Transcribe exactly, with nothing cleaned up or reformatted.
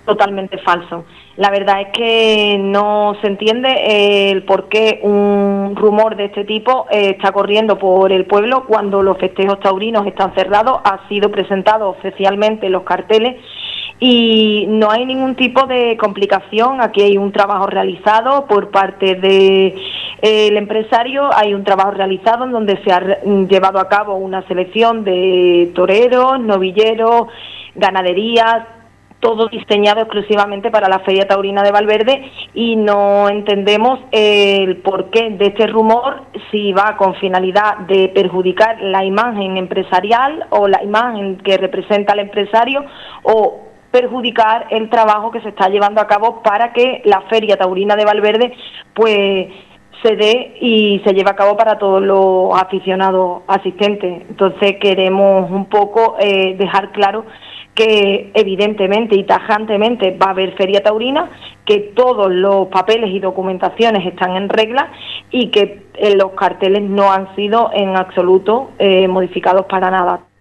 totalmente falso. La verdad es que no se entiende eh, el por qué un rumor de este tipo eh, está corriendo por el pueblo cuando los festejos taurinos están cerrados, ha sido presentado oficialmente los carteles y no hay ningún tipo de complicación. Aquí hay un trabajo realizado por parte de eh, el empresario, hay un trabajo realizado en donde se ha llevado a cabo una selección de toreros, novilleros, ganaderías, todo diseñado exclusivamente para la Feria Taurina de Valverde, y no entendemos el porqué de este rumor, si va con finalidad de perjudicar la imagen empresarial o la imagen que representa al empresario, o perjudicar el trabajo que se está llevando a cabo para que la Feria Taurina de Valverde pues se dé y se lleve a cabo para todos los aficionados asistentes. Entonces queremos un poco eh, dejar claro que evidentemente y tajantemente va a haber feria taurina, que todos los papeles y documentaciones están en regla y que eh, los carteles no han sido en absoluto eh, modificados para nada.